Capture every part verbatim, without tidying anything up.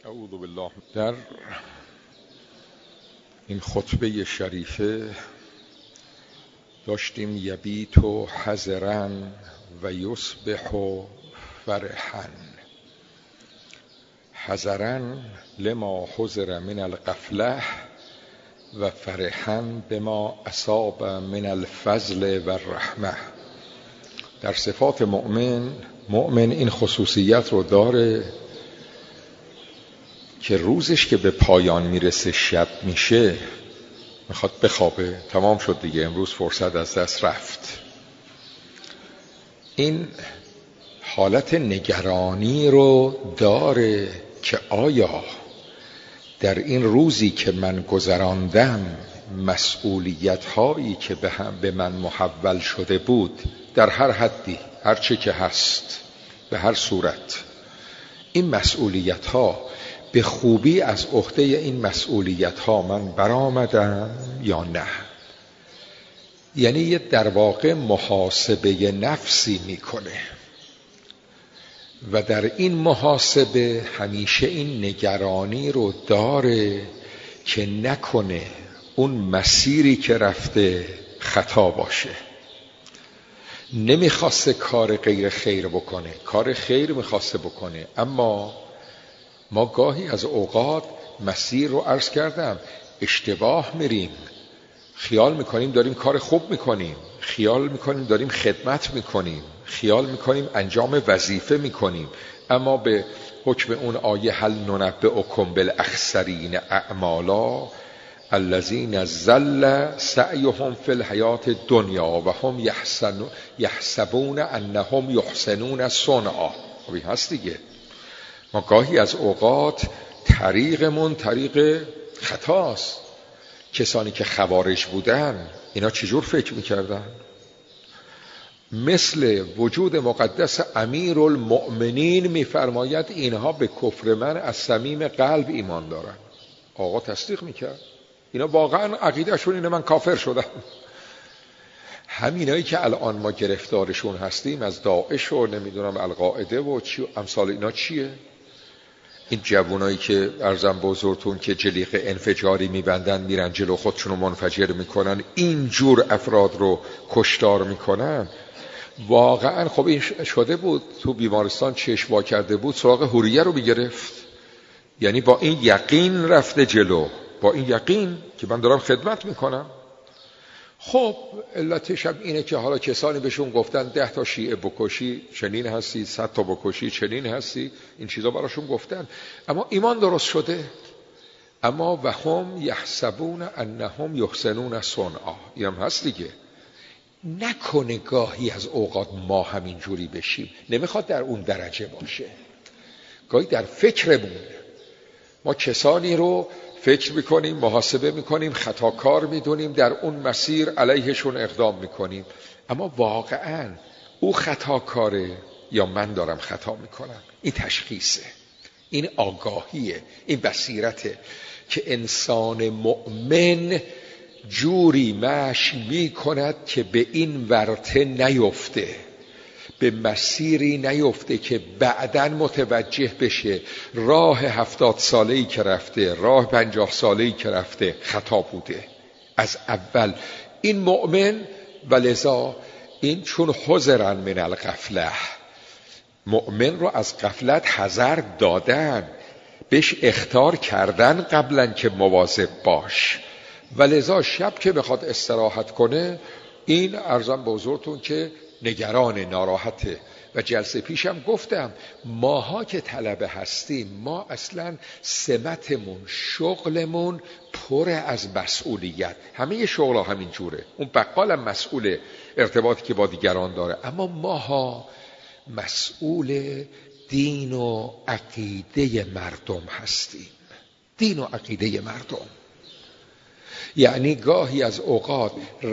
اعوذ بالله. در این خطبه شریفه داشتیم یبیت حذرا و یصبح فرحا. حذرا لما حذر من الغفله و فرحا بما اصاب من الفضل و الرحمه. در صفات مؤمن، مؤمن این خصوصیت رو داره که روزش که به پایان میرسه، شب میشه، میخواد بخوابه، تمام شد دیگه، امروز فرصت از دست رفت. این حالت نگرانی رو داره که آیا در این روزی که من گذراندم مسئولیت هایی که به هم به من محول شده بود، در هر حدی، هر چه که هست، به هر صورت، این مسئولیت ها به خوبی از عهده این مسئولیت ها من برآمدم یا نه. یعنی یه در واقع محاسبه نفسی میکنه و در این محاسبه همیشه این نگرانی رو داره که نکنه اون مسیری که رفته خطا باشه. نمیخواسته کار غیر خیر بکنه، کار خیر میخواسته بکنه، اما ما گاهی از اوقات مسیر رو عرض کردم اشتباه میریم، خیال میکنیم داریم کار خوب میکنیم، خیال میکنیم داریم خدمت میکنیم، خیال میکنیم انجام وظیفه میکنیم، اما به حکم اون آیه هل ننبئکم بالاخسرین اعمالا الذین ضل سعیهم فی الحیات الدنیا و هم یحسبون انهم یحسنون صنعا. خب هست دیگه. ما گاهی از اوقات طریقمون طریق خطاست. کسانی که خوارج بودن اینا چجور فکر میکردن؟ مثل وجود مقدس امیرالمؤمنین میفرماید اینها به کفر من از صمیم قلب ایمان دارن. آقا تصدیق میکرد، اینا واقعا عقیدهشون اینه من کافر شدم. همینایی که الان ما گرفتارشون هستیم از داعش و نمیدونم القاعده و چی امثال اینا چیه؟ این جوانایی که ارزم بزرگتون که جلیق انفجاری میبندن میرن جلو خودشونو منفجر میکنن، این جور افراد رو کشتار میکنن. واقعا خب این شده بود تو بیمارستان چشم وا کرده بود سراغ حوریه رو میگرفت، یعنی با این یقین رفته جلو، با این یقین که من دارم خدمت میکنم. خب علتش هم اینه که حالا کسانی بهشون گفتن ده تا شیعه بکشی چنین هستی، صد تا بکشی چنین هستی، این چیزا براشون گفتن، اما ایمان درست شده. اما و هم یحسبون انهم یحسنون صنعا، این هم هست دیگه. نکنه گاهی از اوقات ما همین جوری بشیم، نمیخواد در اون درجه باشه، گاهی در فکرمون ما کسانی رو فکر میکنیم، محاسبه میکنیم، خطاکار میدونیم، در اون مسیر علیهشون اقدام میکنیم، اما واقعا او خطاکاره یا من دارم خطا میکنم. این تشخیصه، این آگاهیه، این بصیرته که انسان مؤمن جوری مشی میکند که به این ورطه نیفته، به مسیری نیفته که بعداً متوجه بشه راه هفتاد ساله‌ای که رفته، راه پنجاه ساله‌ای که رفته خطا بوده از اول. این مؤمن ولذا این چون حذرا من الغفله، مؤمن رو از غفلت حذر دادن، بهش اخطار کردن قبلاً که مواظب باش، ولذا شب که بخواد استراحت کنه این ارزم به حضورتون که نگران، ناراحته. و جلسه پیشم گفتم ماها که طلبه هستیم، ما اصلا سمتمون، شغلمون پر از مسئولیت، همه شغل ها همین جوره. اون بقالم مسئول ارتباطی که با دیگران داره، اما ماها مسئول دین و عقیده مردم هستیم. دین و عقیده مردم یعنی گاهی از اوقات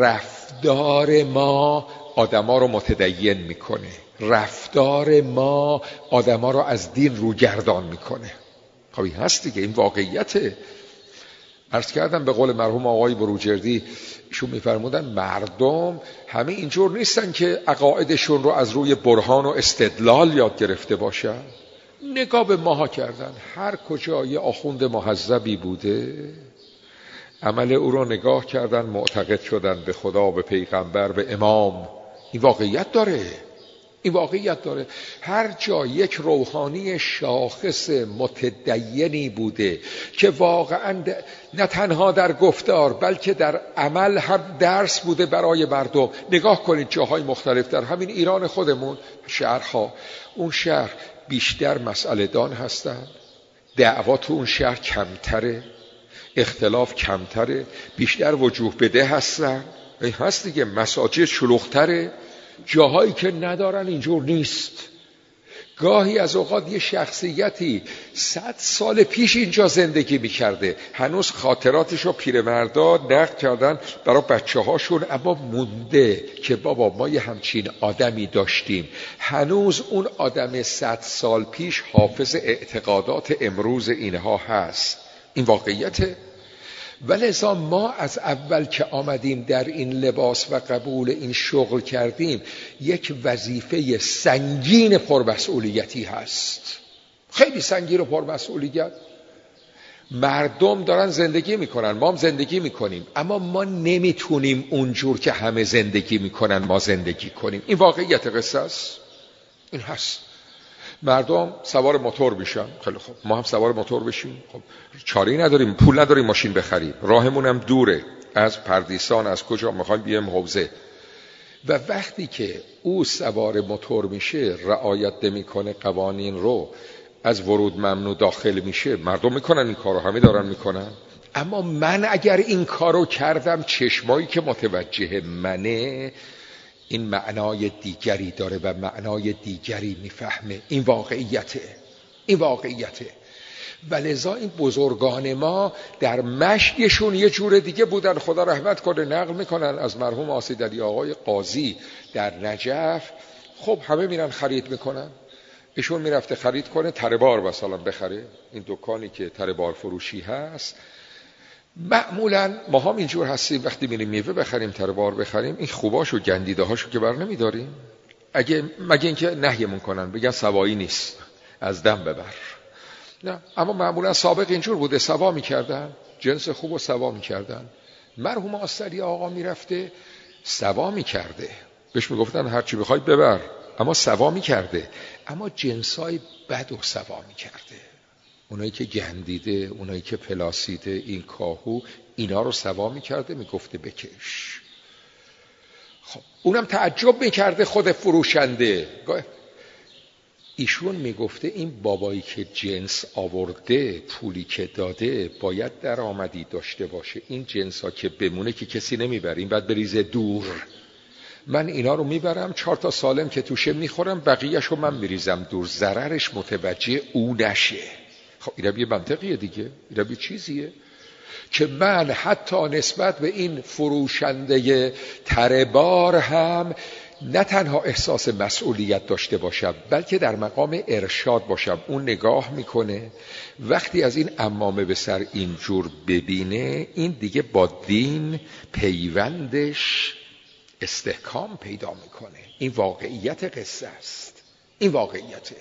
رفتار ما آدما رو متدین میکنه، رفتار ما آدما رو از دین روگردان میکنه. خب این هست دیگه، این واقعیته. عرض کردم به قول مرحوم آقای بروجردی، ایشون میفرمودن مردم همه اینجور نیستن که عقایدشون رو از روی برهان و استدلال یاد گرفته باشن. نگاه به ماها کردن. هر کجا یه آخوند محذبی بوده عمل او رو نگاه کردن، معتقد شدن به خدا، به پیغمبر، به امام. این واقعیت داره، این واقعیت داره. هر جا یک روحانی شاخص متدینی بوده که واقعا نه تنها در گفتار بلکه در عمل هم درس بوده برای مردم. نگاه کنید جاهای مختلف در همین ایران خودمون، شهرها، اون شهر بیشتر مسئله دان هستن، دعوا تو اون شهر کمتره، اختلاف کمتره، بیشتر وجوه بده هستن. این هست دیگه، مساجد شلوغ‌تره. جاهایی که ندارن اینجور نیست. گاهی از اوقات یه شخصیتی صد سال پیش اینجا زندگی میکرده، هنوز خاطراتشو پیرمردا نقل کردن برای بچه هاشون، اما مونده که بابا ما یه همچین آدمی داشتیم. هنوز اون آدم صد سال پیش حافظ اعتقادات امروز اینها هست. این واقعیته. ولذا ما از اول که آمدیم در این لباس و قبول این شغل کردیم، یک وظیفه سنگین پرمسئولیتی هست، خیلی سنگین و پرمسئولیت. مردم دارن زندگی میکنن، ما هم زندگی میکنیم، اما ما نمیتونیم اونجور که همه زندگی میکنن ما زندگی کنیم. این واقعیت قصه است. این هست. مردم سوار موتور میشن، خیلی خوب، ما هم سوار موتور بشیم. خب چاره‌ای نداریم، پول نداریم ماشین بخریم، راهمون هم دوره، از پردیسان از کجا میخوایم بیایم حوزه. و وقتی که او سوار موتور میشه، رعایت نمیکنه قوانین رو، از ورود ممنوع داخل میشه، مردم میکنن این کارو، همه دارن میکنن. اما من اگر این کارو کردم، چشمایی که متوجه منه این معنای دیگری داره و معنای دیگری میفهمه. این واقعیته، این واقعیته. ولذا این بزرگان ما در مشیشون یه جور دیگه بودن. خدا رحمت کنه، نقل میکنن از مرحوم آسیدعلی آقای قاضی در نجف. خب همه میرن خرید میکنن، ایشون میرفته خرید کنه، تره بار مثلا بخره. این دکانی که تره بار فروشی هست، معمولا ما هم اینجور هستیم، وقتی میریم میوه بخریم، تره بار بخریم، این خوباشو گندیده هاشو که بر نمیداریم، اگه مگه اینکه نهیمون کنن بگن سوایی نیست، از دم ببر. نه، اما معمولا سابق اینجور بوده، سوا میکردن، جنس خوب رو سوا میکردن. مرحوم آسیدعلی آقا میرفته سوا میکرده، بهش میگفتن هرچی بخوای ببر، اما سوا میکرده. اما جنسای بد رو سوا میکرده، اونایی که گندیده، اونایی که پلاسیده، این کاهو، اینا رو سوا میکرده، میگفته بکش. خب اونم تعجب میکرده خود فروشنده. ایشون میگفته این بابایی که جنس آورده، پولی که داده، باید درآمدی داشته باشه. این جنس ها که بمونه که کسی نمیبره، این باید بریزه دور. من اینا رو میبرم، چهار تا سالم که توشه میخورم، بقیهش رو من میریزم دور، ضررش متوجه او نشه. خب اینا یه منطقیه دیگه، اینا یه چیزیه که من حتی نسبت به این فروشنده تره بار هم نه تنها احساس مسئولیت داشته باشم، بلکه در مقام ارشاد باشم. اون نگاه میکنه، وقتی از این عمامه به سر اینجور ببینه، این دیگه با دین پیوندش استحکام پیدا میکنه. این واقعیت قصه است، این واقعیته.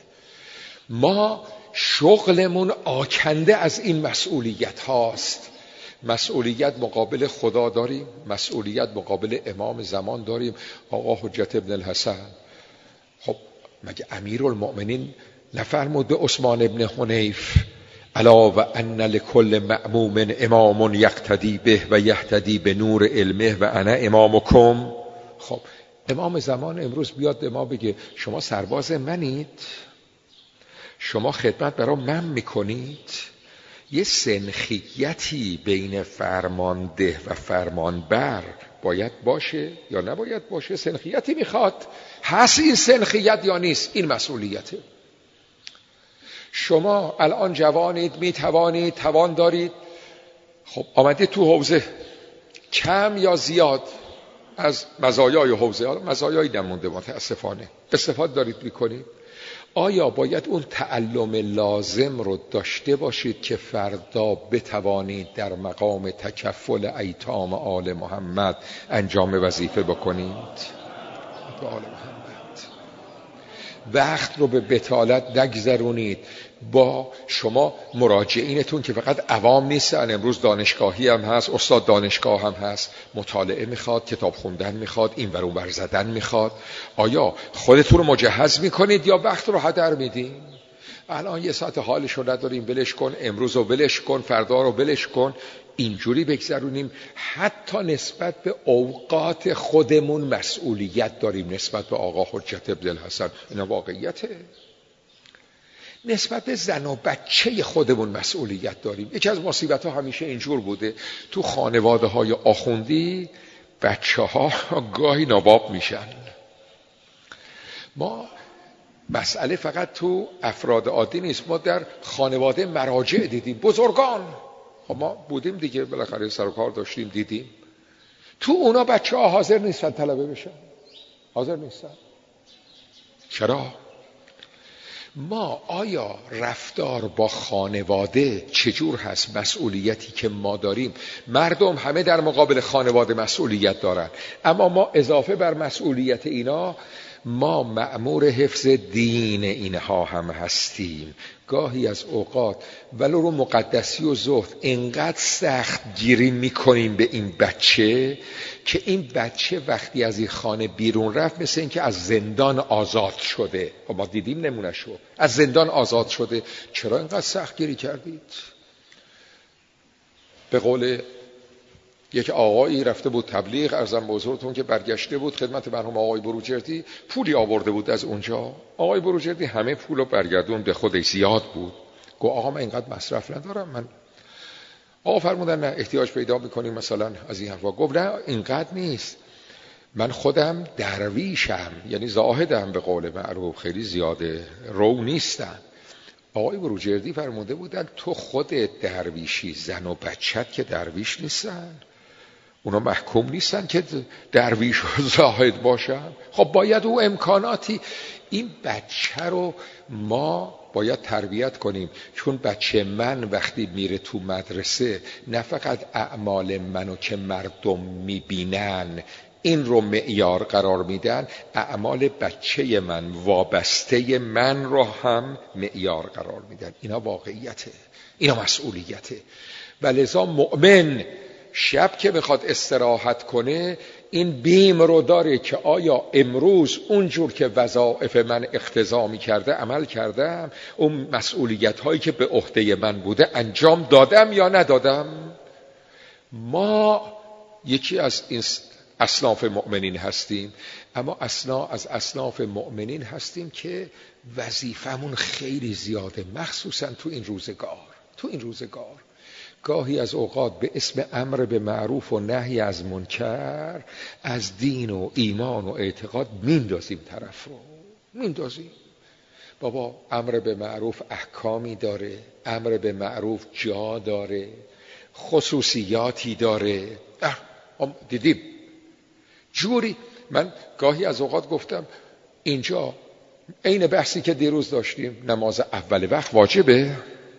ما شغلمون آکنده از این مسئولیت هاست. مسئولیت مقابل خدا داریم، مسئولیت مقابل امام زمان داریم، آقا حجت ابن الحسن. خب مگه امیرالمؤمنین نفرمود به عثمان ابن حنیف الا و ان لکل مأموم امام یقتدی به و یهتدی به نور علمه و انا امامکم؟ خب امام زمان امروز بیاد به ما بگه شما سرباز منید، شما خدمت برای من میکنید. یه سنخیتی بین فرمانده و فرمانبر باید باشه یا نباید باشه؟ سنخیتی میخواد. هست این سنخیت یا نیست؟ این مسئولیته. شما الان جوانید، میتوانید، توان دارید، خب آمدید تو حوزه، کم یا زیاد از مزایای حوزه، مزایایی نمونده متاسفانه، استفاده دارید میکنید. آیا باید اون تعلم لازم رو داشته باشید که فردا بتوانید در مقام تکفل ایتام آل محمد انجام وظیفه بکنید؟ آل محمد. وقت رو به بطالت نگذرونید. با شما مراجعینتون که فقط عوام نیستن، امروز دانشگاهی هم هست، استاد دانشگاه هم هست، مطالعه میخواد، کتاب خوندن میخواد، این ور اون ور زدن میخواد. آیا خودتون رو مجهز میکنید یا وقت رو هدر میدین؟ الان یه ساعت حالش رو نداریم، ولش کن، امروز رو ولش کن، فردا رو ولش کن، اینجوری بگذرونیم. حتی نسبت به اوقات خودمون مسئولیت داریم، نسبت به آقا حجت ابن الحسن، اینا واقعیته. نسبت به زن و بچه خودمون مسئولیت داریم. یکی از مصیبت ها همیشه اینجور بوده، تو خانواده های آخوندی بچه ها گاهی ناباب میشن. ما مسئله فقط تو افراد عادی نیست، ما در خانواده مراجع دیدیم، بزرگان. خب ما بودیم دیگه، بالاخره سر و کار داشتیم، دیدیم تو اونا بچه ها حاضر نیستن طلبه بشن، حاضر نیستن. چرا؟ ما آیا رفتار با خانواده چجور هست؟ مسئولیتی که ما داریم، مردم همه در مقابل خانواده مسئولیت دارن، اما ما اضافه بر مسئولیت اینا ما مأمور حفظ دین اینها هم هستیم. گاهی از اوقات ولو رو مقدسی و زهد انقدر سخت گیری میکنیم به این بچه که این بچه وقتی از این خانه بیرون رفت مثل این که از زندان آزاد شده. ما دیدیم نمونهشو، از زندان آزاد شده. چرا اینقدر سخت گیری کردید؟ به قول یک آقایی رفته بود تبلیغ، عرضم به حضورتون که برگشته بود خدمت مرحوم آقای بروجردی، پولی آورده بود از اونجا. آقای بروجردی همه پولو برگردون به خودش، زیاد بود. گفت آقا من اینقدر مصرف ندارم. من آقا فرمودن نه احتیاج پیدا میکنیم مثلا از این حرفا. گفت نه اینقدر نیست، من خودم درویشم، یعنی زاهدم به قول معروف، خیلی زیاده رو نیستم. آقای بروجردی فرموده بودن تو خودت درویشی، زن و بچت که درویش نیستن، اونا محکوم نیستن که درویش و زاهد باشن. خب باید او امکاناتی، این بچه رو ما باید تربیت کنیم. چون بچه من وقتی میره تو مدرسه نه فقط اعمال منو که مردم میبینن این رو معیار قرار میدن، اعمال بچه من، وابسته من رو هم معیار قرار میدن. اینا واقعیته، اینا مسئولیته. ولذا مؤمن شب که بخواد استراحت کنه این بیم رو داره که آیا امروز اونجور که وظایف من اقتضا میکرده عمل کردم، اون مسئولیت هایی که به عهده من بوده انجام دادم یا ندادم. ما یکی از این اصناف مؤمنین هستیم، اما اصنا از اصناف مؤمنین هستیم که وظیفمون خیلی زیاده، مخصوصا تو این روزگار. تو این روزگار گاهی از اوقات به اسم امر به معروف و نهی از منکر از دین و ایمان و اعتقاد میندازیم طرف رو، میندازیم. بابا امر به معروف احکامی داره، امر به معروف جا داره، خصوصیاتی داره. دیدیم جوری. من گاهی از اوقات گفتم اینجا عین بحثی که دیروز داشتیم، نماز اول وقت واجبه؟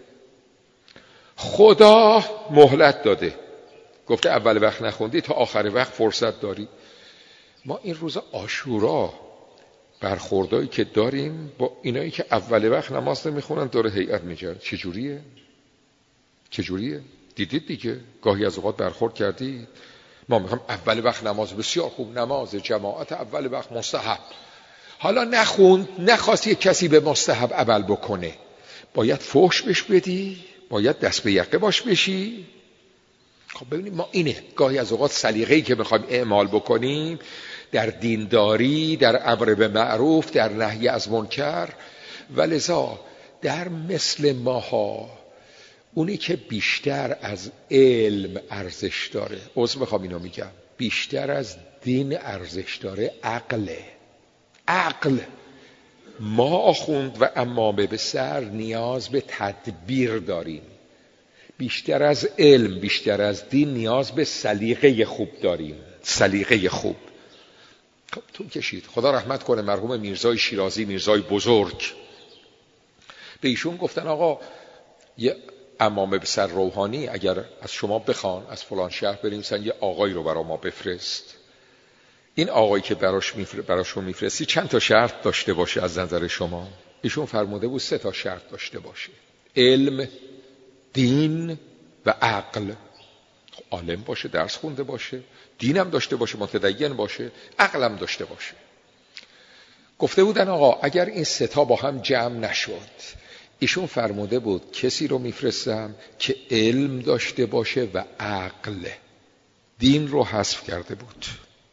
خدا مهلت داده، گفته اول وقت نخوندی تا آخر وقت فرصت داری. ما این روز عاشورا برخوردایی که داریم با اینایی که اول وقت نماز نمیخونن داره هیئت میگرد، چجوریه؟ چجوریه؟ دیدید دیگه، گاهی از اوقات برخورد کردید. ما میخوام اول وقت نماز، بسیار خوب، نماز جماعت اول وقت مستحب. حالا نخوند، نخواست یک کسی به مستحب عمل بکنه، باید فحش بش بدی؟ باید دست به یقه باش بشی؟ خب ببینید ما اینه گاهی از اوقات سلیقه‌ای که میخوایم اعمال بکنیم در دینداری، در امر به معروف، در نهی از منکر. ولذا در مثل ماها اونی که بیشتر از علم ارزش داره، عذر میخوام اینو میگم، بیشتر از دین ارزش داره، عقله. عقل. ما آخوند و امامه به سر نیاز به تدبیر داریم، بیشتر از علم، بیشتر از دین نیاز به سلیقه خوب داریم. سلیقه خوب. خب طول کشید. خدا رحمت کنه مرحوم میرزای شیرازی، میرزای بزرگ، به ایشون گفتن آقا یه امامه به سر روحانی اگر از شما بخوان از فلان شهر بریم سن یه آقایی رو برای ما بفرست. این آقایی که براش میفر... براشون میفرستی چند تا شرط داشته باشه از نظر شما؟ ایشون فرموده بود سه تا شرط داشته باشه: علم، دین و عقل. عالم باشه، درس خونده باشه، دینم داشته باشه، متدین باشه، عقلم داشته باشه. گفته بودن آقا اگر این سه تا با هم جمع نشد، ایشون فرموده بود کسی رو میفرستم که علم داشته باشه و عقل. دین رو حذف کرده بود.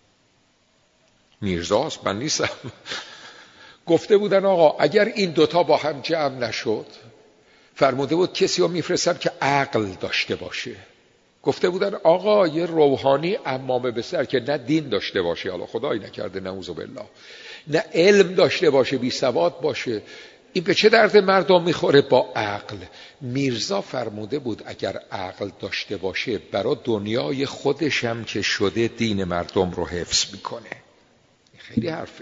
میرزاست، من نیستم. گفته بودن آقا اگر این دوتا با هم جمع نشد، فرموده بود کسی رو میفرستم که عقل داشته باشه. گفته بودن آقا یه روحانی امامه به سر که نه دین داشته باشه، حالا خدایی نکرده نعوذ بالله، نه علم داشته باشه، بی سواد باشه، این به چه درد مردم میخوره با عقل؟ میرزا فرموده بود اگر عقل داشته باشه برای دنیای خودشم که شده دین مردم رو حفظ میکنه. خیلی حرفه.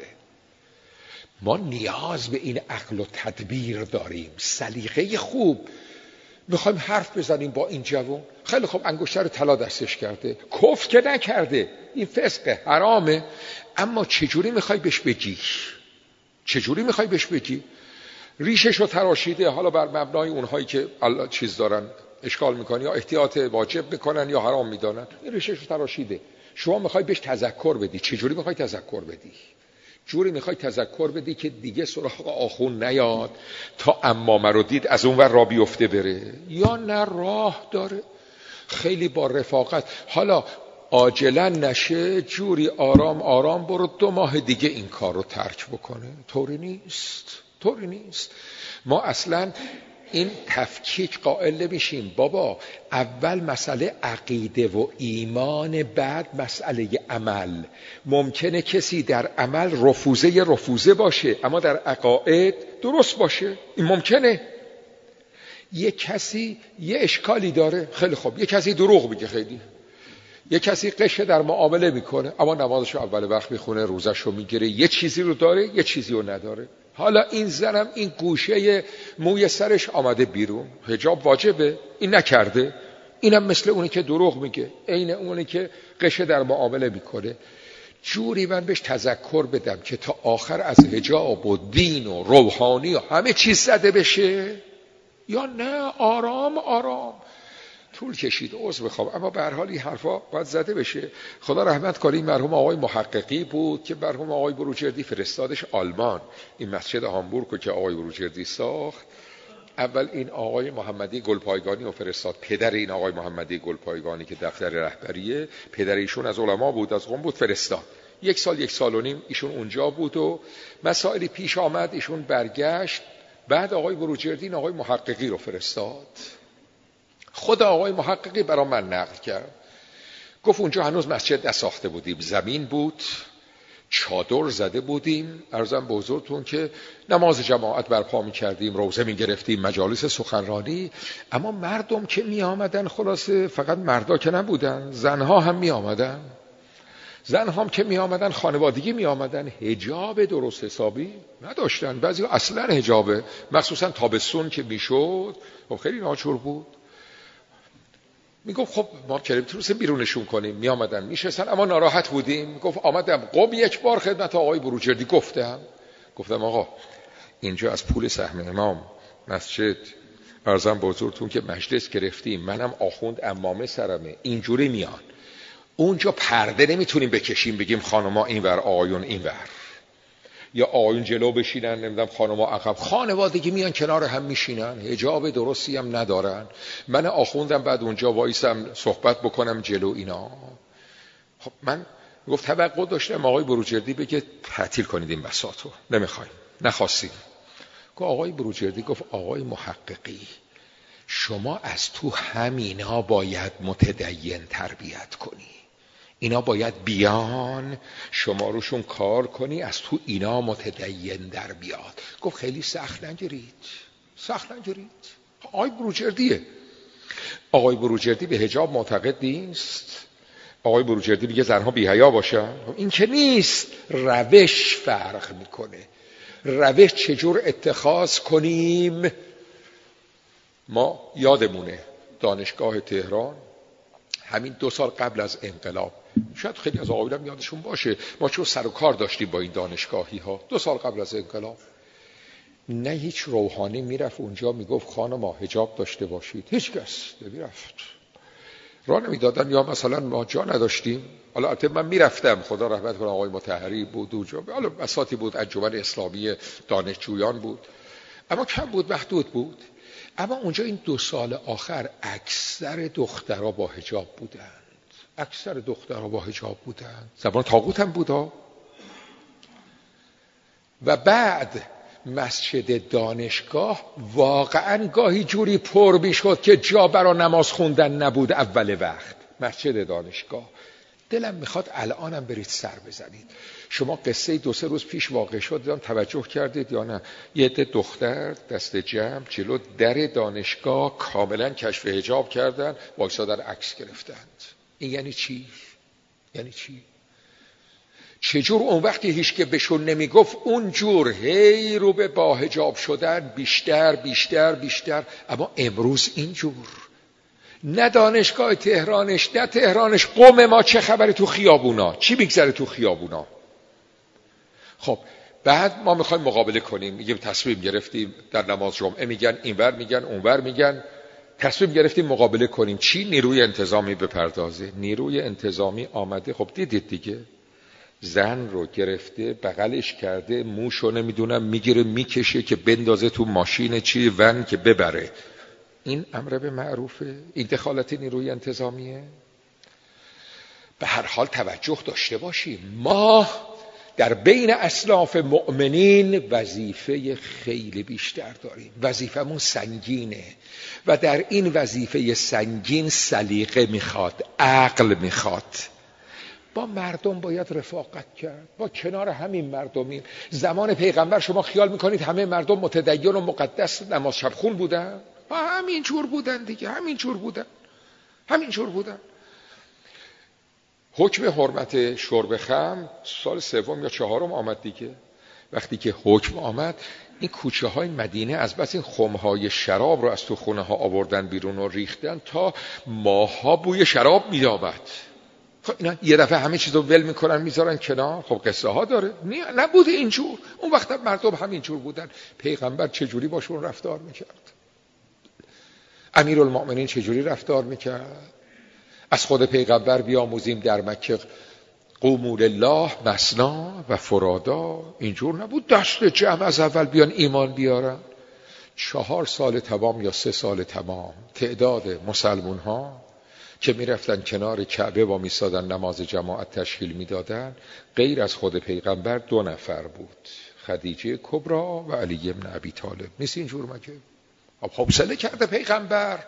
ما نیاز به این عقل و تدبیر داریم، سلیقه خوب. میخوایم حرف بزنیم با این جوان، خیلی خوب انگشتر طلا دستش کرده، کفر که نکرده، این فسقه، حرامه، اما چجوری میخوای بهش بگی؟ چجوری میخوای بهش بگی؟ ریشش رو تراشیده، حالا بر مبنای اونهایی که الله چیز دارن اشکال میکنن یا احتیاط واجب میکنن یا حرام میدانن، این ریشش رو تراشیده. شما میخوای بهش تذکر بدی، چجوری میخوای تذکر بدی؟ جوری میخوای تذکر بدی که دیگه سراغ آخون نیاد، تا امامه رو دید از اون ور را بیفته بره، یا نه راه داره خیلی با رفاقت، حالا عاجلا نشه، جوری آرام آرام برو، دو ماه دیگه این کار رو ترک بکنه. طوری نیست، طوری نیست. ما اصلا این تفکیک قائل نمیشیم. بابا اول مسئله عقیده و ایمان، بعد مسئله عمل. ممکنه کسی در عمل رفوزه رفوزه باشه اما در عقاید درست باشه، این ممکنه. یه کسی یه اشکالی داره، خیلی خوب، یه کسی دروغ میگه، خیلی یه کسی قشه در معامله میکنه اما نمازشو اول وقت میخونه، روزشو میگیره، یه چیزی رو داره یه چیزی رو نداره. حالا این زنم این گوشه موی سرش آمده بیرون، حجاب واجبه، این نکرده، اینم مثل اونی که دروغ میگه، عین اونی که قشه در معامله میکنه. جوری من بهش تذکر بدم که تا آخر از حجاب و دین و روحانی و همه چیز زده بشه، یا نه آرام آرام. طول کشید، عذر بخوام، اما به هر حال این حرفا باید زده بشه. خدا رحمت کنه، مرحوم آقای محققی بود که مرحوم آقای بروجردی فرستادش آلمان، این مسجد هامبورگ که آقای بروجردی ساخت. اول این آقای محمدی گلپایگانی رو فرستاد، پدر این آقای محمدی گلپایگانی که دفتر رهبریه، پدر ایشون از علما بود، از قم بود، فرستاد. یک سال یک سال و نیم ایشون اونجا بود و مسائلی پیش آمد، ایشون برگشت. بعد آقای بروجردی آقای محققی رو فرستاد. خود آقای محققی برای من نقل کرد، گفت اونجا هنوز مسجد نساخته بودیم، زمین بود، چادر زده بودیم، عرضم به حضورتون که نماز جماعت برپا می کردیم، روزه می گرفتیم، مجالس سخنرانی، اما مردم که می آمدن، خلاصه فقط مردا که نبودن، زنها هم می آمدن، زنها هم که می آمدن خانوادگی می آمدن، حجاب درست حسابی نداشتن، بعضی اصلا حجابه، مخصوصا تابستون که می شد خیلی ناچور بود. میگفت خب ما که نمیتونستیم بیرونشون کنیم، می آمدن میشستن اما ناراحت بودیم. میگفت آمدم قم یک بار خدمت آقای بروجردی گفتم گفتم آقا اینجا از پول سهم امام مسجد عرضم به حضورتون که مجلس گرفتیم، منم آخوند عمامه سرمه، اینجوری میان اونجا پرده نمیتونیم بکشیم بگیم خانما اینور آقایون اینور، یا آقایون جلو بشینن نمیدونم خانما عقب، خانوادگی میان کنار هم میشینن، حجاب درستی هم ندارن، من آخوندم بعد اونجا وایسم صحبت بکنم جلو اینا. خب من گفت توقع داشتم آقای بروجردی بگه تعطیل کنید این بساطو، نمیخوایم، نخواستیم. گفت آقای بروجردی گفت آقای محققی شما از تو همینا باید متدین تربیت کنی، اینا باید بیان شما روشون کار کنی، از تو اینا متدین در بیاد. گفت خیلی سخت نگیرید، سخت نگیرید، آقای بروجردیه. آقای بروجردی به حجاب معتقد نیست، آقای بروجردی میگه زنها بی حیا باشن، این که نیست، روش فرق میکنه، روش چجور اتخاذ کنیم. ما یادمونه دانشگاه تهران همین دو سال قبل از انقلاب شاید خیلی از آقایونم یادشون باشه، ما چون سر و کار داشتیم با این دانشگاهی ها دو سال قبل از انقلاب، نه هیچ روحانی میرفت اونجا میگفت خانم حجاب داشته باشید، هیچ کس نمیرفت، راه نمیدادن. یا مثلا ما جا نداشتیم، حالا البته من میرفتم، خدا رحمت کنه آقای مطهری بود اونجا، حالا بساطی بود، انجمن اسلامی دانشجویان بود، اما کم بود، محدود بود. اما اونجا این دو سال آخر اکثر دخترها با حجاب بودند، اکثر دخترها با حجاب بودند، زمان طاغوت هم بودا. و بعد مسجد دانشگاه واقعا گاهی جوری پر میشد که جا برا نماز خوندن نبود. اول وقت مسجد دانشگاه، دلم میخواد الانم برید سر بزنید. شما قصه دو سه روز پیش واقع شد، دیدم توجه کردید یا نه؟ یه عده دختر دست جمع جلو در دانشگاه کاملا کشف حجاب کردن، وایسادن عکس گرفتند. این یعنی چی؟ یعنی چی؟ چجور اون وقتی هیچ که بهشون نمیگفت اونجور هی رو به با حجاب شدن بیشتر بیشتر بیشتر. اما امروز اینجور، نه دانشگاه تهرانش نه تهرانش، قوم ما چه خبره تو خیابونا، چی میگذره تو خیابونا؟ خب بعد ما میخوایم مقابله کنیم، میگیم تصمیم گرفتیم در نماز جمعه میگن اینور میگن اونور میگن، تصمیم گرفتیم مقابله کنیم. چی؟ نیروی انتظامی بپردازه. نیروی انتظامی آمده، خب دیدید دیگه، زن رو گرفته بغلش کرده، موشو نمیدونم میگیره میکشه که بندازه تو ماشین چی ون که ببره. این امر به معروفه؟ این دخالت نیروی انتظامیه؟ به هر حال توجه داشته باشیم، ما در بین اسلاف مؤمنین وظیفه خیلی بیشتر داریم، وظیفمون سنگینه و در این وظیفه سنگین سلیقه میخواد، عقل میخواد. با مردم باید رفاقت کرد، با کنار همین مردمیم. زمان پیغمبر شما خیال میکنید همه مردم متدین و مقدس نماز شب خون بودن؟ همین جور بودن دیگه، همین جور بودن، همین جور بودن. حکم حرمت شرب خمر سال سوم یا چهارم آمد دیگه. وقتی که حکم آمد، این کوچه های مدینه از بس این خمهای شراب رو از تو خونه ها آوردن بیرون و ریختن تا ماها بوی شراب می‌آمد. خب اینا یه دفعه همه چیزو ول میکنن میذارن کنار. خب قصه ها داره، نبوده اینجور. اون وقت مردم همینجور بودن. پیغمبر چجوری باشون رفتار میکرد؟ امیرالمؤمنین چجوری رفتار میکرد؟ از خود پیغمبر بیاموزیم در مکه قوموا لله مثنا و فرادا. اینجور نبود دست جمع از اول بیان ایمان بیارن. چهار سال تمام یا سه سال تمام تعداد مسلمون ها که میرفتن کنار کعبه و میسادن نماز جماعت تشکیل میدادن، غیر از خود پیغمبر دو نفر بود، خدیجه کبرا و علی بن ابی طالب. نیست اینجور مگه؟ حوصله کرده پیغمبر.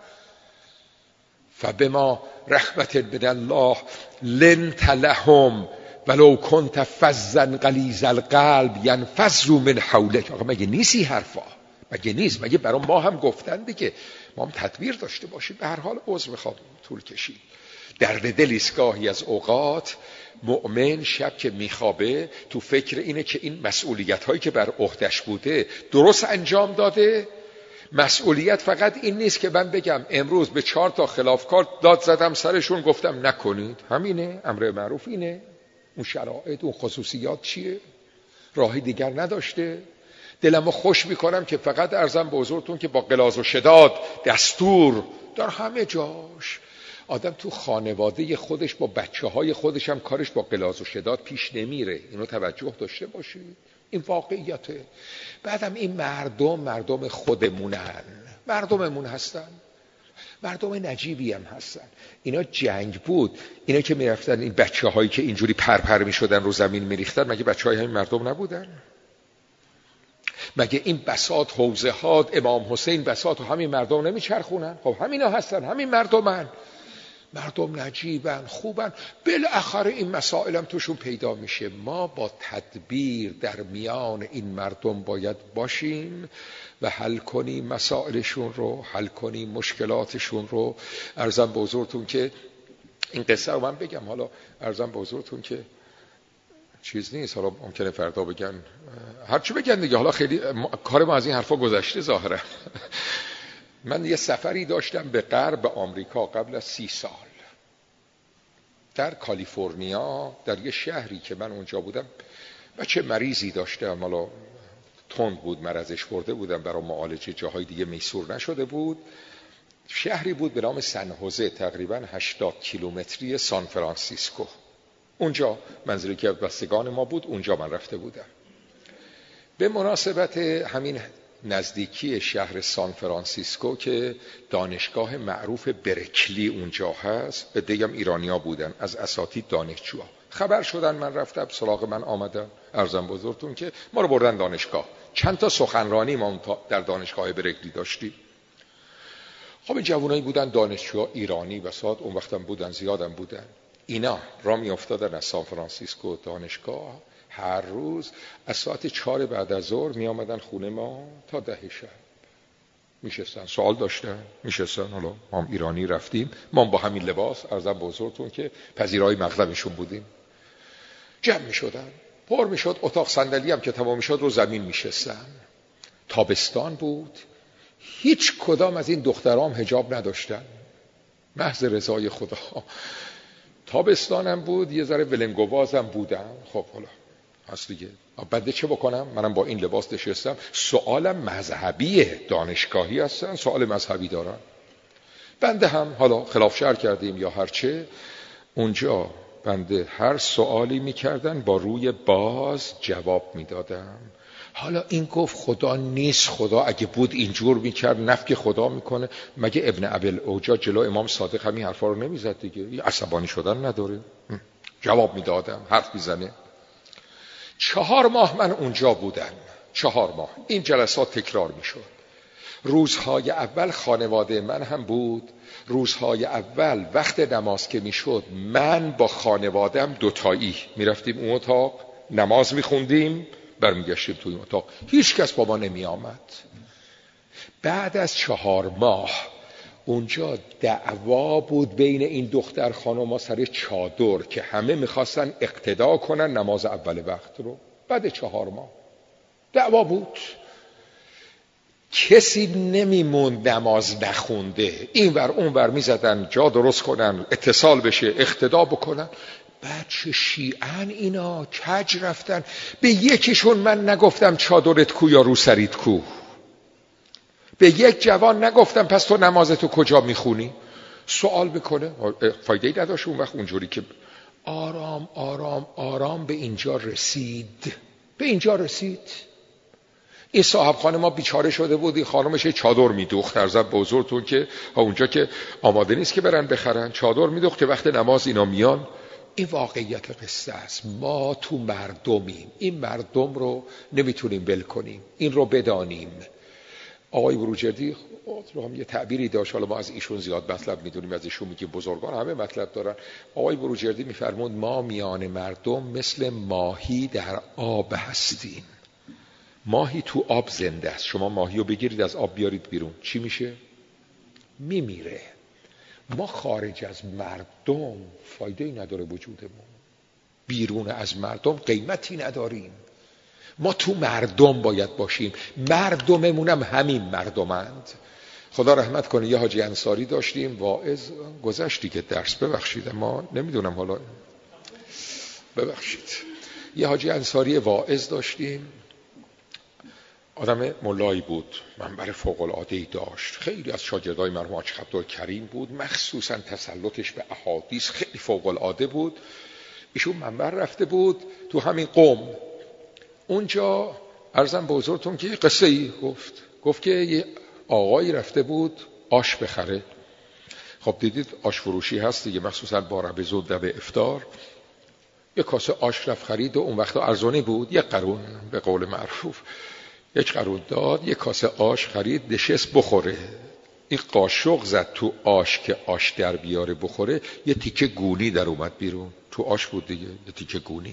فبما رحمت من الله لنت لهم ولو كنت فظا غلیظ القلب ينفضوا من حولك. آقا مگه نیستی حرفا؟ مگه نیست؟ مگه برای ما هم گفتن دیگه، ما هم تدبیر داشته باشیم. به هر حال عذر میخوام طول کشید. درد دل ایستگاهی از اوقات مؤمن شب که میخوابه تو فکر اینه که این مسئولیت هایی که بر عهدش بوده درست انجام داده. مسئولیت فقط این نیست که من بگم امروز به چهار تا خلافکار داد زدم سرشون گفتم نکنید، همینه. امر معروف اینه. اون شرایط، اون خصوصیات چیه؟ راهی دیگر نداشته. دلمو خوش میکنم که فقط عرضم به حضورتون که با غلاظ و شداد دستور در همه جاش. آدم تو خانواده خودش با بچه های خودش هم کارش با غلاظ و شداد پیش نمیره. اینو توجه داشته باشید، این واقعیته. بعدم این مردم مردم خودمونن، مردممون هستن، مردم نجیبی هم هستن. اینا جنگ بود، اینا که میرفتن این بچه هایی که اینجوری پرپر میشدن رو زمین میریختن، مگه بچه های همین مردم نبودن؟ مگه این بساط حوزه ها امام حسین بساط و همین مردم نمیچرخونن؟ خب همینا هستن، همین مردمن، مردم نجیبن، خوبن. بالاخره این مسائل هم توشون پیدا میشه. ما با تدبیر در میان این مردم باید باشیم و حل کنیم مسائلشون رو، حل کنیم مشکلاتشون رو. عرضم به حضورتون که این قصه رو من بگم، حالا عرضم به حضورتون که چیز نیست، حالا ممکنه فردا بگن هرچی بگن دیگه، حالا خیلی کار ما از این حرفا گذشته ظاهره. من یه سفری داشتم به غرب آمریکا قبل از سی سال. در کالیفرنیا در یه شهری که من اونجا بودم، بچه مریضی داشتم، حالا تند بود، مرضش برده بودم، برای معالجه جاهای دیگه میسور نشده بود. شهری بود به نام سن هوزه، تقریباً هشتاد کیلومتری سان فرانسیسکو. اونجا منزلی که بستگان ما بود، اونجا من رفته بودم. به مناسبت همین نزدیکی شهر سان فرانسیسکو که دانشگاه معروف برکلی اونجا هست، به دیگم ایرانیا بودن از اساتید دانشجوها، خبر شدن من رفتم، سراغ من آمدن، عرضم بزرگتون که ما رو بردن دانشگاه. چند تا سخنرانی ما در دانشگاه برکلی داشتیم. خب این جوانایی بودن دانشجوها ایرانی، بساط اون وقتم بودن، زیادم بودن. اینا را می افتادن از سان فرانسیسکو دانشگاه، هر روز از ساعت چهار بعد از ظهر می آمدن خونه ما تا ده شب میشستن، سوال داشتن میشستن. حالا ما هم ایرانی رفتیم، ما با همین لباس، عرضم بزرگتون که پذیرای مقدمشون بودیم، جمع می شدن، پر می شد اتاق، صندلی هم که تمام می شد رو زمین می شستن. تابستان بود، هیچ کدام از این دخترام حجاب نداشتن، محض رضای خدا. تابستانم بود، یه ذره ولنگوازم بودم. خب حالا هست دیگه، بعد چه بکنم؟ منم با این لباس نشستم، سوالم مذهبیه، دانشگاهی هستن، سوال مذهبی دارن. بنده هم حالا خلاف شرع کردیم یا هرچه، اونجا بنده هر سوالی میکردن با روی باز جواب میدادم. حالا این گفت خدا نیست، خدا اگه بود اینجور میکرد، نفی خدا میکنه. مگه ابن ابل اوجا جلو امام صادق همین حرفا رو نمیزد دیگه؟ عصبانی شدن نداره، جواب میدادم، حرف میزنه. چهار ماه من اونجا بودم، چهار ماه این جلسات تکرار میشد. روزهای اول خانواده من هم بود. روزهای اول وقت نماز که میشد، من با خانوادم دوتایی میرفتیم اون اتاق، نماز میخوندیم، برمیگشتیم توی اتاق، هیچ کس با ما نمی آمد. بعد از چهار ماه اونجا دعوا بود بین این دختر خانوما سر چادر که همه میخواستن اقتدا کنن نماز اول وقت رو. بعد چهار ماه دعوا بود، کسی نمیموند نماز نخونده، این ور اون ور میزدن جا درست کنن، اتصال بشه، اقتدا بکنن. بچه شیعن اینا کج رفتن. به یکیشون من نگفتم چادرت کو یا روسریت کو. به یک جوان نگفتم پس تو نمازتو کجا میخونی. سوال بکنه، فایده‌ای نداشت اون وقت. اونجوری که آرام آرام آرام به اینجا رسید، به اینجا رسید. این صاحب خانه ما بیچاره شده بود، این خانمش چادر میدوخت، عرضم بزرگتون که اونجا که آماده نیست که برن بخرن، چادر میدوخت که وقت نماز اینا میان. این واقعیت قصه است. ما تو مردمیم، این مردم رو نمیتونیم ول کنیم، این رو بدانیم. آقای بروجردی رو هم یه تعبیری داشت، حالا ما از ایشون زیاد مطلب میدونیم، از ایشون میگیم بزرگان همه مطلب دارن. آقای بروجردی میفرمود ما میان مردم مثل ماهی در آب هستیم. ماهی تو آب زنده است، شما ماهی رو بگیرید از آب بیارید بیرون، چی میشه؟ میمیره. ما خارج از مردم فایده‌ای نداره وجودمون، بیرون از مردم قیمتی نداریم. ما تو مردم باید باشیم، مردممونم همین مردمند. خدا رحمت کنه، یه حاجی انصاری داشتیم، واعظ، گذشتی که درس، ببخشید ما نمیدونم، حالا ببخشید، یه حاجی انصاری واعظ داشتیم، آدم ملایی بود، منبر فوق العاده‌ای داشت، خیلی از شاگردای مرحوم حاج عبدالکریم بود، مخصوصا تسلطش به احادیث خیلی فوق العاده بود. ایشون منبر رفته بود تو همین قم. اونجا عرضم به حضورتون که قصه ای گفت گفت که یه آقایی رفته بود آش بخره. خب دیدید آش فروشی هست دیگه، مخصوصا با رب زود به افطار. یه کاسه آش رفت خرید و اون وقتا ارزانی بود، یک قرون به قول معروف، یک قرون داد، یک کاسه آش خرید، نشست بخوره. این قاشق زد تو آش که آش در بیاره بخوره، یه تیکه گونی در اومد بیرون، تو آش بود دیگه، یه تیکه گونی.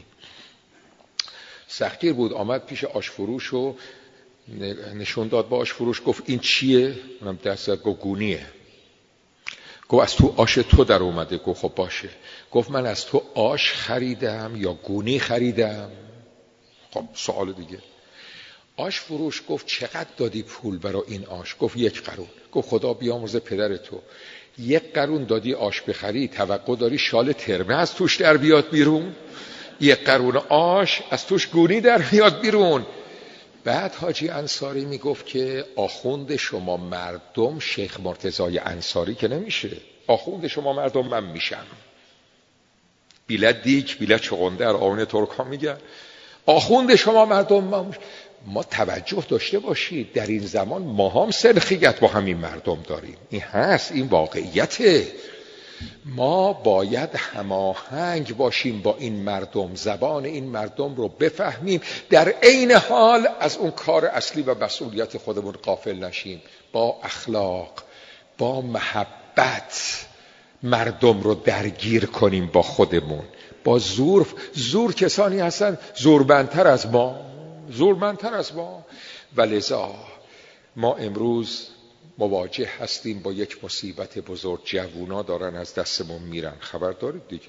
سختگیر بود، آمد پیش آش فروش و نشون داد با آش فروش، گفت این چیه؟ اونم دست زد گفت گونیه. گفت از تو آش تو در اومده؟ گفت خب باشه. گفت من از تو آش خریدم یا گونی خریدم؟ خب سوال دیگه. آش فروش گفت چقدر دادی پول برای این آش؟ گفت یک قرون. گفت خدا بیامرزه پدر تو، یک قرون دادی آش بخری، توقع داری شال ترمه از توش در بیاد بیرون؟ یک قرون آش از توش گونی در بیاد بیرون؟ بعد حاجی انصاری میگفت که آخوند شما مردم شیخ مرتضای انصاری که نمیشه، آخوند شما مردم من میشم. بیلت دیک بیلت چغندر آون ترک ها میگن آخوند شما مردم من. ما توجه داشته باشید در این زمان ما هم سلخیت با همین مردم داریم، این هست، این واقعیته. ما باید هماهنگ باشیم با این مردم، زبان این مردم رو بفهمیم، در عین حال از اون کار اصلی و مسئولیت خودمون غافل نشیم. با اخلاق، با محبت مردم رو درگیر کنیم با خودمون. با زور، زور کسانی هستن زورمندتر از ما، زورمندتر از ما. ولذا ما امروز مواجه هستیم با یک مصیبت بزرگ. جوونا دارن از دستمون میرن، خبر دارید دیگه.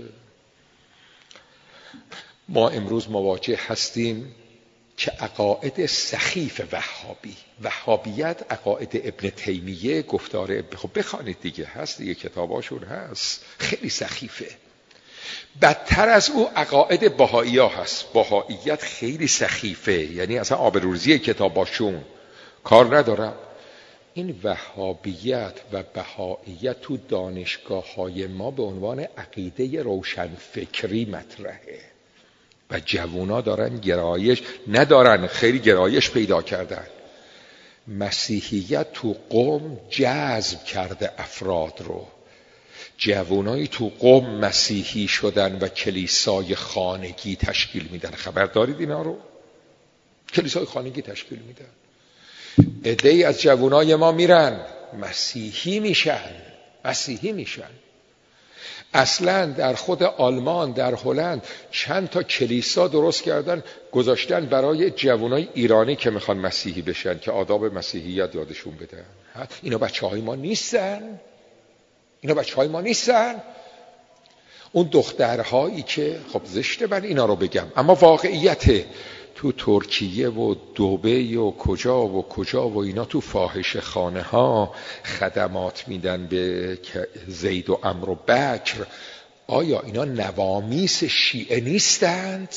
ما امروز مواجه هستیم که عقاید سخیف وهابی، وهابیت عقاید ابن تیمیه، گفتار ابن، خب بخوانید دیگه، هست دیگه، کتاباشون هست، خیلی سخیفه. بدتر از او عقاید بهایی ها هست. بهاییت خیلی سخیفه، یعنی اصلا آبروریزی کتاباشون کار ندارم. این وهابیت و بهاییت تو دانشگاه های ما به عنوان عقیده روشنفکری مطرحه و جوونا دارن گرایش ندارن، خیلی گرایش پیدا کردن. مسیحیت تو قوم جذب کرده افراد رو. جوانایی تو قوم مسیحی شدن و کلیسای خانگی تشکیل میدن. خبر دارید اینا رو؟ کلیسای خانگی تشکیل میدن. عده‌ای از جوانای ما میرن مسیحی میشن، مسیحی میشن. اصلا در خود آلمان، در هلند چند تا کلیسا درست کردن گذاشتن برای جوانای ایرانی که میخوان مسیحی بشن که آداب مسیحیت یادشون بدن. اینا بچه‌های ما نیستن، اینا بچه‌های ما نیستن. اون دخترهایی که، خب زشته من اینا رو بگم اما واقعیت، تو ترکیه و دبی و کجا و کجا و اینا تو فاحشه خانه ها خدمات میدن به زید و عمرو و بکر. آیا اینا نوامیس شیعه نیستند؟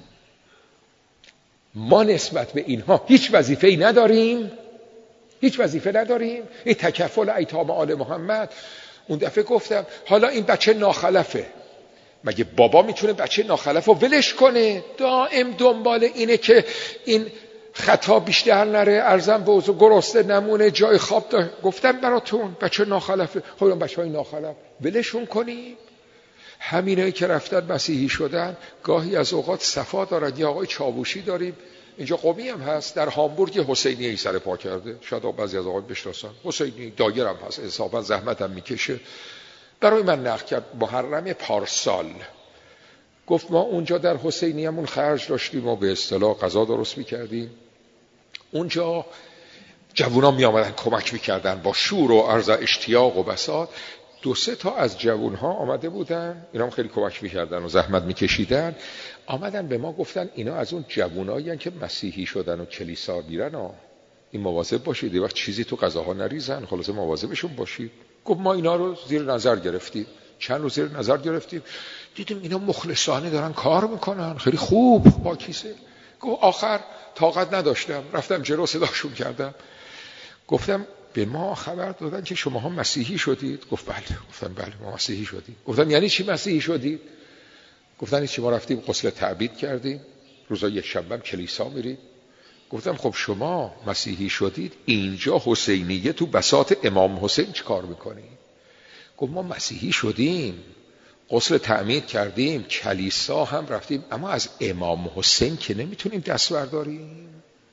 ما نسبت به اینها هیچ وظیفه‌ای نداریم، هیچ وظیفه نداریم. این تکفل ایتام آل محمد، اون دفعه گفتم حالا این بچه ناخلفه، مگه بابا میتونه بچه ناخلف رو ولش کنه؟ دائم دنبال اینه که این خطا بیشتر نره، ارزم به حضور گرسنه نمونه، جای خواب داره. گفتم براتون بچه ناخلفه، حالا بچه های ناخلف ولشون کنیم. همینایی که رفتن مسیحی شدن گاهی از اوقات صفا دارن. یه آقای چاووشی داریم اینجا، قمی هم هست، در هامبورگ حسینی ای سر پا کرده، شاید بعضی از آقایان بشناسن. حسینی دایر هم هست، انصافا زحمت هم میکشه. برای من نقل کرد محرم پارسال، گفت ما اونجا در حسینی همون خرج داشتیم و به اصطلاح غذا درست میکردیم. اونجا جوونا می آمدن کمک میکردن با شور و عرض اشتیاق و بساط. دو سه تا از جوونها آمده بودن، اینا هم خیلی کمک میکردن و زحمت میکشیدن. آمدن به ما گفتن اینا از اون جوونایی هستن که مسیحی شدن و کلیسا میرن، ها این مواظب باشید، یه وقت چیزی تو غذاها نریزن، خلاصه مواظبشون باشید. گفت ما اینا رو زیر نظر گرفتیم، چند روز زیر نظر گرفتیم، دیدیم اینا مخلصانه دارن کار میکنن، خیلی خوب با کیسه. گفت آخر طاقت نداشتم، رفتم جلو صداشون کردم، گفتم به ما خبر دادن که شما هم مسیحی شدید؟ گفت بله. گفتم بله ما مسیحی شدیم. گفتم یعنی چی مسیحی شدید؟ گفتن چی؟ ما رفتیم غسل تعبید کردیم، روزا یک شنبه کلیسا میریم. گفتم خب شما مسیحی شدید، اینجا حسینیه تو بساط امام حسین چی کار میکنید؟ گفت ما مسیحی شدیم، غسل تعمید کردیم، کلیسا هم رفتیم، اما از امام حسین که نمیتونیم دست برداریم،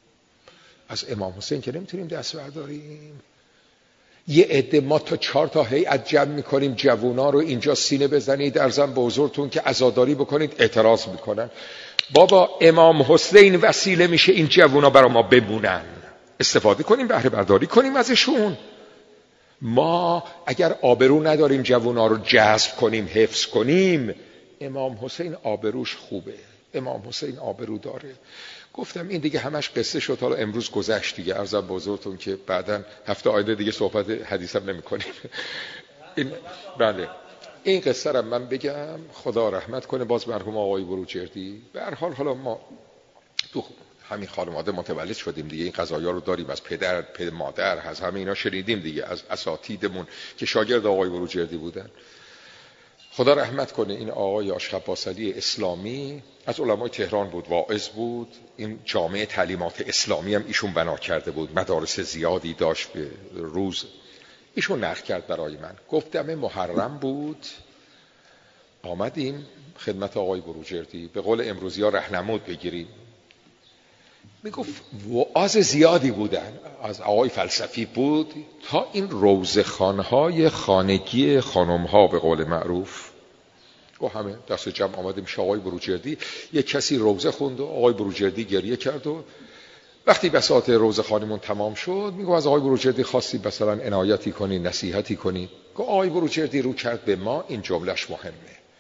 از امام حسین که نمیتونیم دست برداریم. یه عده ما تا چهار تا هیئت جمع میکنیم، جوونا رو اینجا سینه بزنید، ارزم به حضورتون که عزاداری بکنید، اعتراض میکنن. بابا امام حسین وسیله میشه این جوونا برای ما بمونن، استفاده کنیم، بهره برداری کنیم ازشون. ما اگر آبرو نداریم جوونا رو جذب کنیم، حفظ کنیم، امام حسین آبروش خوبه، امام حسین آبرو داره. گفتم این دیگه همش قصه شد، حالا امروز گذشت دیگه، عرضم به حضورتون که بعداً هفته آینده دیگه صحبت حدیثم نمی کنیم. این بله این قصه رو من بگم، خدا رحمت کنه باز مرحوم آقای بروجردی. به هر حال حالا ما تو همین خانواده متولد شدیم دیگه، این قضایا رو داریم، از پدر، پدر مادر، از همه اینا شنیدیم دیگه، از اساتیدمون که شاگرد آقای بروجردی بودن. خدا رحمت کنه این آقای آشرف باصلی اسلامی از علمای تهران بود، واعظ بود، این جامعه تعلیمات اسلامی هم ایشون بنا کرده بود، مدارس زیادی داشت به روز. ایشون نقل کرد برای من، گفتم محرم بود، آمدیم خدمت آقای بروجردی، به قول امروزی ها رهنمود بگیریم. میگفت وعاظ زیادی بودن، از آقای فلسفی بود تا این روزخوان‌های خانگی خانم‌ها به قول معروف. و همه دست جمع آمدیم پیش آقای بروجردی، یک کسی روزه خوند و آقای بروجردی گریه کرد و وقتی بساط روزخوانیمون تمام شد میگو از آقای بروجردی خواستی مثلا عنایتی کنی، نصیحتی کنی. گفت آقای بروجردی رو کرد به ما، این جملهش مهمه.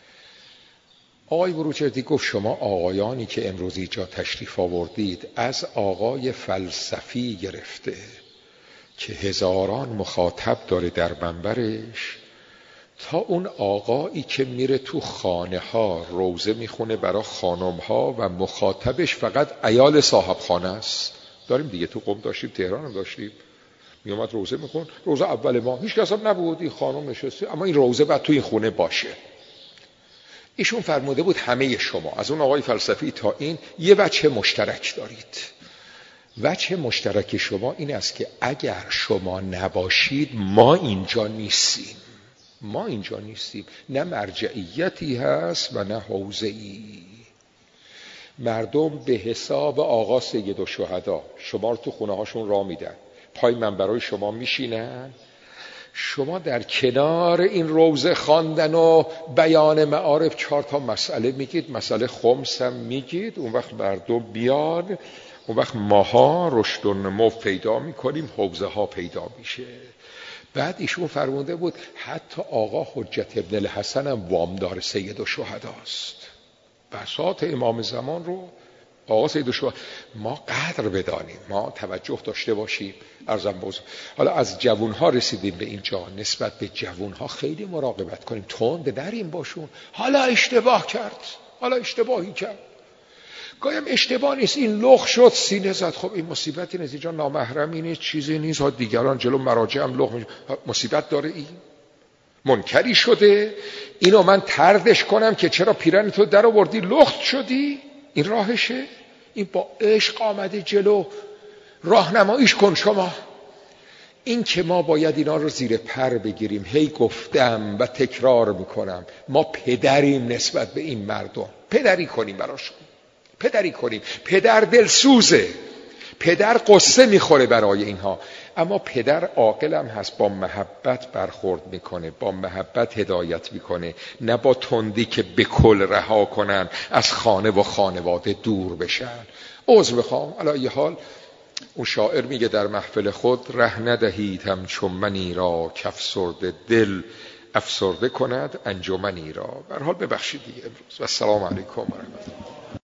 آقای بروجردی گفت شما آقایانی که امروز اینجا تشریف آوردید، از آقای فلسفی گرفته که هزاران مخاطب داره در منبرش، تا اون آقایی که میره تو خانه ها روزه میخونه برای خانم ها و مخاطبش فقط عیال صاحب خانه است. داریم دیگه، تو قم داشتیم، تهران هم داشتیم، میومد روزه میخون، روزه اول ما هیچ کس هم نبود، این خانم نشسته، اما این روزه بعد تو این خونه باشه. ایشون فرموده بود همه شما از اون آقای فلسفی تا این یه وجه مشترک دارید. وجه مشترک شما این است که اگر شما نباشید ما اینجا نیستیم. ما اینجا نیستیم، نه مرجعیتی هست و نه حوزه‌ای. مردم به حساب آقا سید الشهدا شما رو تو خونه هاشون راه میدن، پای منبرای شما میشینن، شما در کنار این روزه خواندن و بیان معارف چهار تا مسئله میگید، مسئله خمس هم میگید، اون وقت مردم بیان، اون وقت ماها رشد و نمو پیدا میکنیم، حوزه ها پیدا میشه. بعد ایشون فرموده بود حتی آقا حجت ابن الحسن هم وامدار سید الشهداست. بساط امام زمان رو آقا سید الشهدا ما قدر بدانیم، ما توجه داشته باشیم. عرضم بزرگ حالا از جوانها رسیدیم به اینجا، نسبت به جوانها خیلی مراقبت کنیم، تند نریم باشون. حالا اشتباه کرد، حالا اشتباهی کرد، گایم اشتباه نیست، این لخ شد سینه زد، خب این مصیبتی نیست، اینجا نامحرمی نیست، چیزی نیست، ها دیگران جلو مراجع هم لخ مصیبت داره، این منکری شده، اینو من طردش کنم که چرا پیرن تو در آوردی لخت شدی، این راهشه، این با عشق آمده جلو، راهنماییش کن شما. این که ما باید اینا رو زیر پر بگیریم. هی گفتم و تکرار میکنم، ما پدریم نسبت به این مردم، پدری کنیم براشون، پدری کنیم. پدر دلسوزه، پدر قصه میخوره برای اینها، اما پدر عاقلم هست، با محبت برخورد میکنه، با محبت هدایت میکنه، نه با تندی که به کل رها کنن، از خانه و خانواده دور بشن. عذر بخوام. علی ای حال اون شاعر میگه در محفل خود، ره ندهید همچون منی را کافسرده دل افسرده کند انجمنی را. به هر حال ببخشید دیگه امروز. و السلام علیکم و رحمت الله.